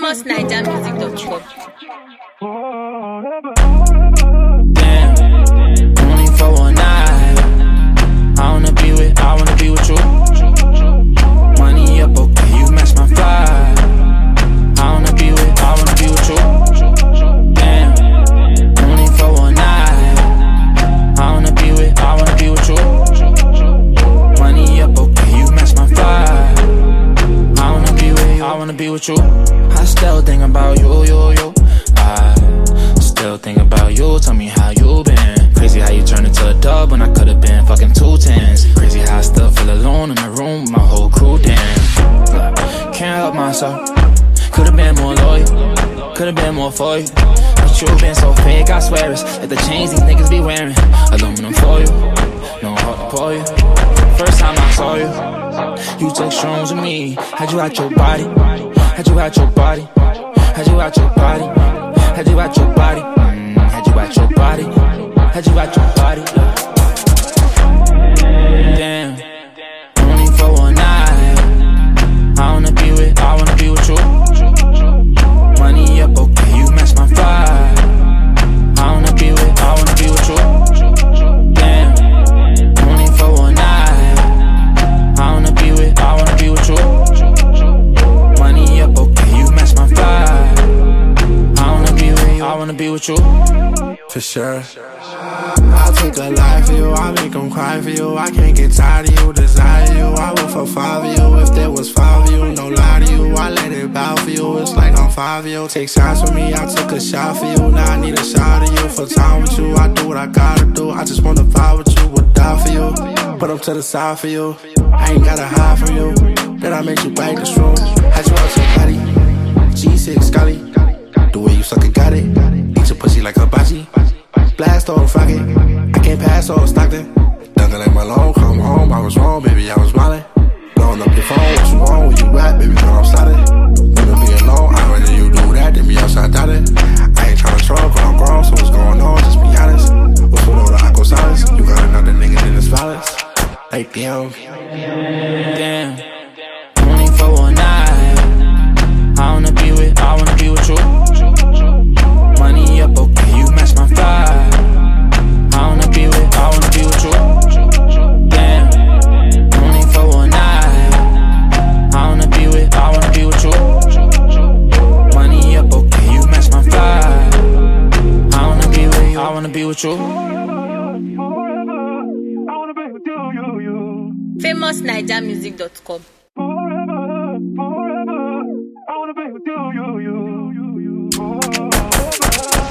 FamousNigerMusic.com. Damn, only for one night. I wanna be with you. Money up, okay, you match my vibe. I wanna be with you. Damn, only for one night. I wanna be with you. Money up, okay, you match my vibe. I wanna be with you. I still think about you. I still think about you. Tell me how you been. Crazy how you turned into a dub when I could've been fucking 2 10s. Crazy how I still feel alone in my room with my whole crew. Damn, can't help myself. Could've been more loyal, could've been more for you. But you been so fake, I swear it's like the chains these niggas be wearing. Aluminum foil, no heart to pour you. First time I saw you, you took shrooms with me. Had you out your body, had you out your body, had you out your body, had you out your body, had you out your body, had you out your body. Damn, only for one night. I wanna be with you. Money up, okay, you match my vibe. I wanna be with you. Damn, only for one night. I wanna be with you. Money up, okay, you match my vibe. I wanna be with you. For sure. I'll take a life for you, I'll make them cry for you. I can't get tired of you, desire you. I would for 5 of you, if there was 5 of you. No lie to you, I let it bow for you. It's like I'm 5 of you. Take shots with me, I took a shot for you. Now I need a shot of you. For time with you, I do what I gotta do. I just wanna vibe with you, would die for you. Put up to the side for you. I ain't gotta hide from you. Then I make you bite the shroom. Had you out your body, G6 Scully. The way you suck it, got it. Eat your pussy like hibachi. Blast off rocket, I can't pass off Stockton. Nothing like my long, come home, I was wrong, baby, I was wildin'. Blowing up your phone, what you want, where you at, baby, girl, I'm sliding. Wanna be alone, I'd rather you do that than be outside doubt-it. I ain't tryna troll, but I'm grown, so what's going on, just be honest. What's with all the aqua silence, you got another nigga in this violence. Like, damn. Damn, only for one night. I wanna be with you. Money up, okay, you match my vibe. I wanna be with you. Damn, only for one night. I wanna be with you. Money up, okay, you match my vibe. I wanna be with you. FamousNigerMusic.com. Forever, I wanna be with you.